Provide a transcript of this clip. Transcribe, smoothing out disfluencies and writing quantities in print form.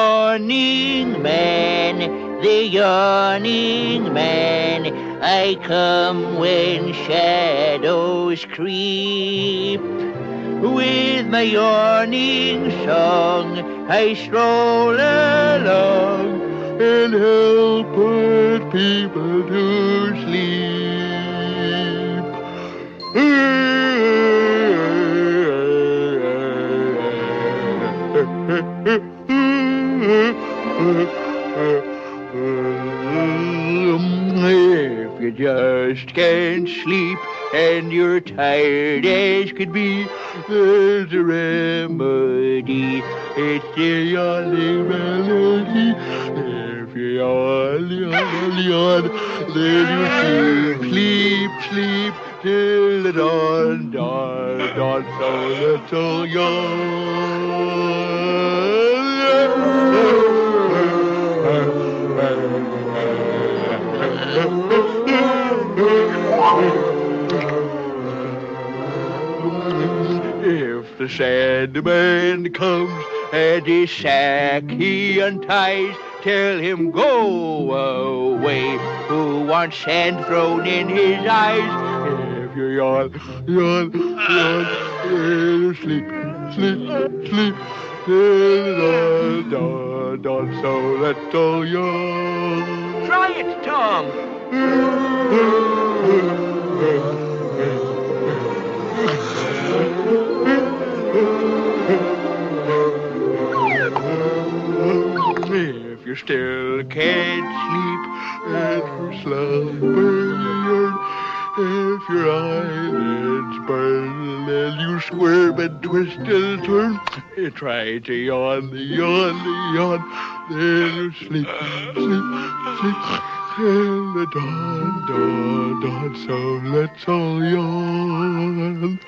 yawning man, the yawning man. I come when shadows creep. With my yawning song, I stroll along and help put people to sleep. If you just can't sleep and you're tired as could be, there's a remedy. It's the yawning melody. If you yawn, yawn, yawn, then you sleep, sleep, sleep till the dawn, dawn, dawn. So let's all If the Sandman comes and his sack he unties, tell him go away, who wants sand thrown in his eyes. If you yawn, yawn, yawn, sleep, sleep, sleep, till the dawn, dawn, so let's all yawn. Try it, Tom. If you still can't sleep and you're slumbering, if your eyelids burn and you squirm and twist and turn, you try to yawn, yawn, yawn, then you sleep, sleep, sleep till the dawn, dawn, dawn. So let's all yawn.